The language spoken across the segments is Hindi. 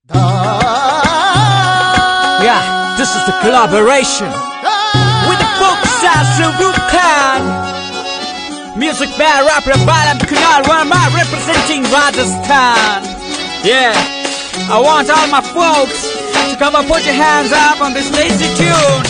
Yeah, this is the collaboration with the folk stars Shahrukh Khan. Music by rapper Balam Kunal Verma representing Rajasthan. Yeah, I want all my folks to come and put your hands up on this lazy tune.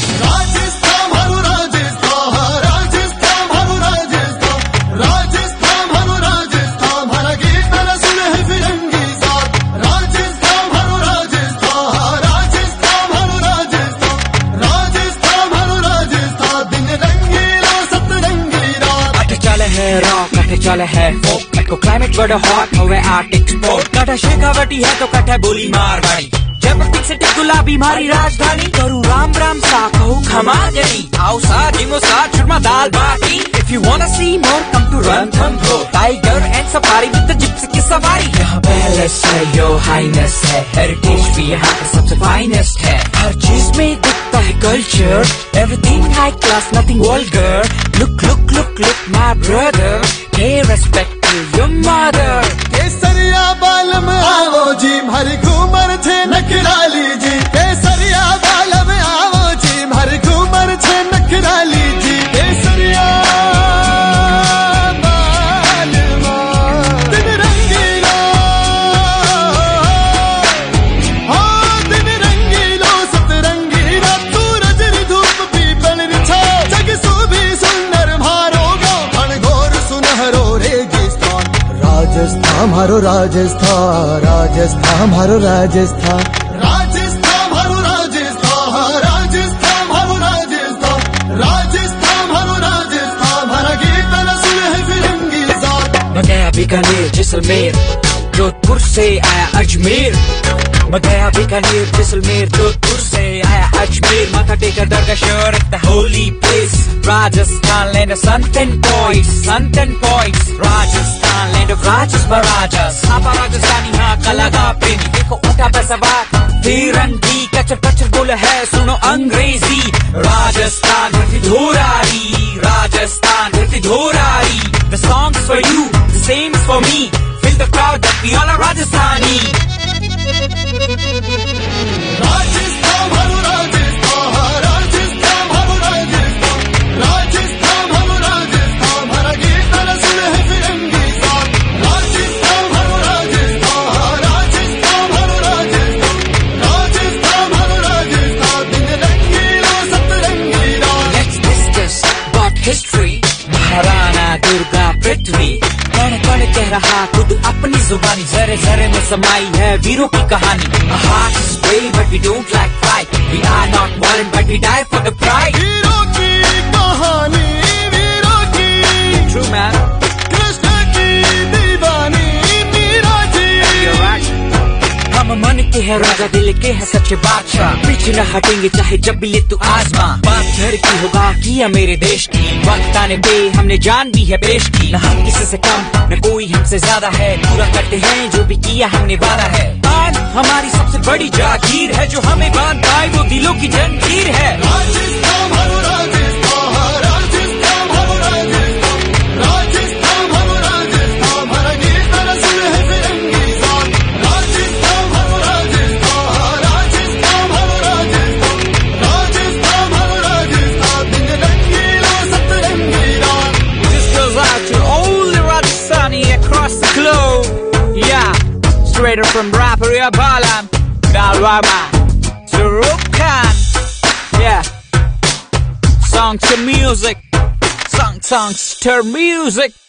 चले है फोक को क्लाइमेट बड़ा हॉट होवे आर्टिक स्पोर्ट कटा शेखावटी है तो कटा बोली मारवाड़ी जयपुर सिटी गुलाबी मारी राजधानी करूँ राम राम सा कहूँ खमा जनी आओ सा जिमो सा churma dal baati if you wanna see more come to Ranthambore tiger and safari with the gypsy की सवारी यहाँ पैलेस है यो हाइनेस है हेरिटेज भी यहाँ का सबसे फाइनेस्ट है हर चीज में दिखता है culture everything high class nothing vulgar look look look look my brother Pay respect to your mother. Kesariya Balam आवो जी भर घूमर छे नखराली जी केसरिया बालम आवो जी भर घूमर छे नखराली जी केसरिया बालमा दिन रंगीलो हाँ दिन रंगीलो सतरंगी रात सूरज री धूप पीपल री छाव जग सूबी सुंदर मारो गाँव घनघोर सुनहरो रेगिस्तान राजस्थान हमारो राजस्थान राजस्थान हमारो राजस्थान राजस्थान हमारो राजस्थान राजस्थान हमारो राजस्थान राजस्थान हमारो राजस्थान हमारा गीत न सुने है फिरंगी साथ मैं गया बीकानेर जैसलमेर जोधपुर से आया अजमेर मैं गया बीकानेर जैसलमेर जोधपुर से आया अजमेर माथा टेकर Dargah Sharif the holy place Rajasthan land of sun and points Rajasthan land of Rajas maharajas आपा राजस्थानी हाँ कलागा प्रेमी देखो उठा पैसा बात तिरंगी कचर कचर बोले है सुनो अंग्रेजी राजस्थान धरती धोरारी राजस्थान धरती धोरारी the songs for you the same for me feel the crowd that we all are Rajasthani Rajasthan हमारो राजस्थान राजस्थान हमारो राजस्थान राजस्थान हमारो राजस्थान हमारा गीत न सुने है फिरंगी साथ राजस्थान हमारो राजस्थान राजस्थान हमारो राजस्थान राजस्थान हमारो राजस्थान दिन रंगीलो सतरंगी रात let's discuss about history Maharana Durga पृथ्वी कौन कौन कह रहा खुद अपनी जुबानी जरे जरे में समाई है वीरों की कहानी A heart is brave but we don't like fight we are not violent but we die for the pride वीरों की कहानी वीरों की true man कृष्ण की दीवानी मीरा जी you're right हम मन के है राजा दिल के है सच्चे बादशाह पीछे न हटेंगे चाहे जब भी ले तू आजमा बात घर की होगा किया मेरे देश की वक्त आने पे हमने जान भी है पेश की न हम किसी से कम न कोई हमसे ज्यादा है पूरा करते हैं जो भी किया हमने वादा है आज हमारी सबसे बड़ी जागीर है जो हमें बांध पाए वो दिलों की जंजीर है राजस्थान हमारो राजस्थान राजस्थान हमारो राजस्थान राजस्थान हमारो राजस्थान हमारा गीत न सुने है फिरंगी साथ राजस्थान हमारो राजस्थान राजस्थान हमारो राजस्थान राजस्थान हमारो राजस्थान दिन रंगीलो सतरंगी रात This goes out to all the Rajasthani across the globe yeah straight up from rapper Balam Kunal Verma Shahrukh Khan yeah songs to music songs to music